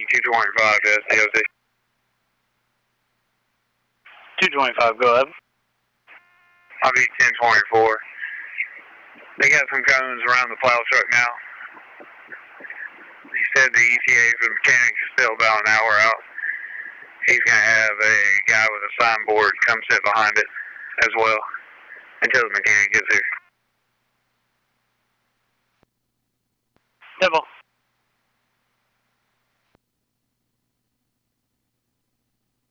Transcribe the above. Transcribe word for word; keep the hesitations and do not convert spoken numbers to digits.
two twenty-five to S D O C. two twenty-five, go ahead. I'll be ten twenty-four. They got some cones around the plow truck now. He said the E T A for the mechanics is still about an hour out. He's going to have a guy with a signboard come sit behind it as well until the mechanic gets here. Devil.